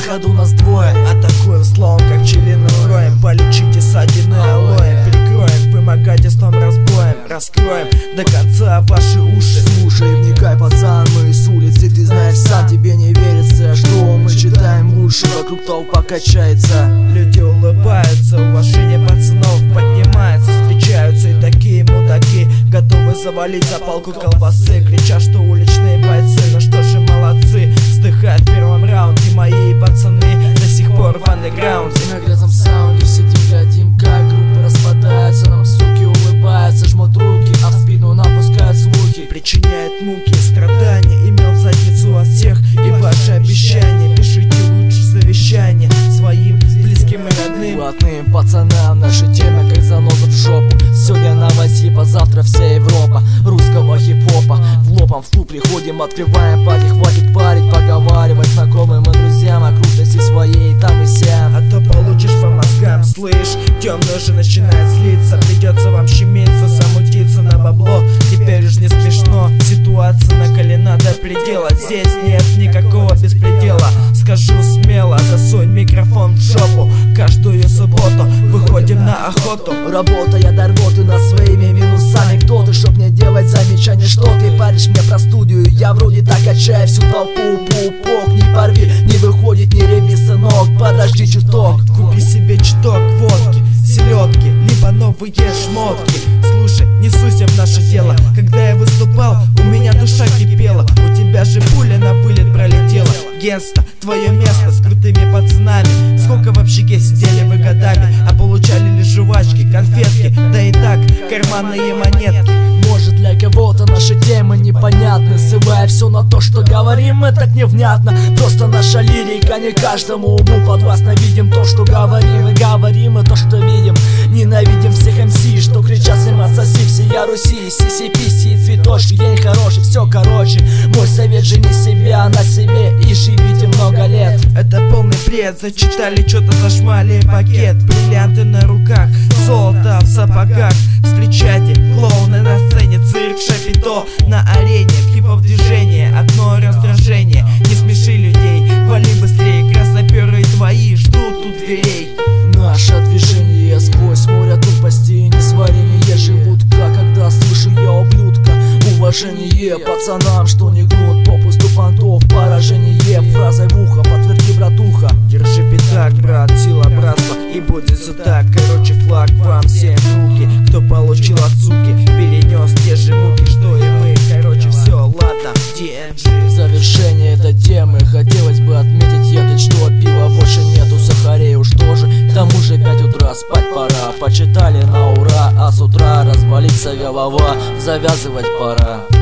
ходу нас двое. Атакуем словом, как пчелиным роем. Полечите ссадины алоем. Прикроем вымогательством, разбоем. Раскроем до конца ваши уши. Слушай, вникай, пацан, мы с улицы. Ты знаешь, сам тебе не верится, что мы читаем лучше. Вокруг толпа качается, люди улыбаются, уважение пацанов поднимается. Встречаются и такие мудаки, готовы завалить за палку колбасы, крича, что уличные бойцы. Ну что же, молодцы, вздыхают в первом раунде мои пацаны, до сих пор в андеграунде. На грязном саунде сидим, глядим, как группы распадаются. Нам суки улыбаются, жмут руки, а в спину напускают слухи. Причиняет муки, страдания, имел в задницу от всех. И ваши обещания, пишите лучше завещание своим близким и родным. Блатным пацанам наши темы как заноза в жопу. Сегодня новосипа, завтра вся Европа русского хип-хопа. В лопом в клуб приходим, открываем пати. Хватит парить, поговаривать знакомым и друзьям о крутости своей там и сям. А то получишь по мозгам, слышь, темно же начинает злиться. Придется вам щемиться, замутиться на бабло. Теперь уж не смешно, ситуация накалена до предела. Здесь нет никакого беспредела. Скажу смело, засунь микрофон в жопу. Каждую субботу выходим на охоту. Работая до рвоты над своими минусами. Кто ты, чтоб мне делать замечание, что ты паришь мне про студию? Я вроде так качаю всю толпу, пупок. Не порви, не выходит, не реви, сынок, подожди чуток. Купи себе чуток водки, селедки, либо новые шмотки. Слушай, не суйся в наше дело. Когда я выступал, у меня душа кипела. У тебя же пуля на вылет пролетела. Генста, твое место с крутыми пацанами. Сколько в общаге сидели вы годами, а получали лишь жвачки, конфетки, да и так карманные монетки. Может, для кого-то наши темы непонятны, ссылая все на то, что говорим мы так невнятно. Просто наша лирика не каждому уму подвластна. Видим то, что говорим, и говорим и то, что видим. Ненавидим всех МС, что кричат всем отсоси всея Руси. Сиси-писи и цветочки, день хороший, все короче. Мой совет: жени себя на себе и живите много лет. Это полный бред, зачитали что-то, зашмали пакет. Бриллианты на руках, золото в сапогах. Встречайте, клоуны на сцене, цирк, шапито на арене. В хип-хоп движение, одно раздражение. Не смеши людей, вали быстрее, красноперые твои ждут у дверей. Наше движение сквозь море тупости и несварения живут, когда слышу я ублюдка. Уважение пацанам, что не гнут попусту понтов. Поражение фразой в ухо, подтверди, братуха. Держи пятак, брат, сила братства, и будет все так. Короче, флаг вам всем в руки. Кто получил от суки, перенес те же муки, что и мы. Короче, все, ладно, DMG. В завершение этой темы хотелось бы отметить ехать, что пива больше нету, сахарей уж тоже. К тому же 5 утра, спать пора. Почитали на ура, а с утра разболится голова, завязывать пора.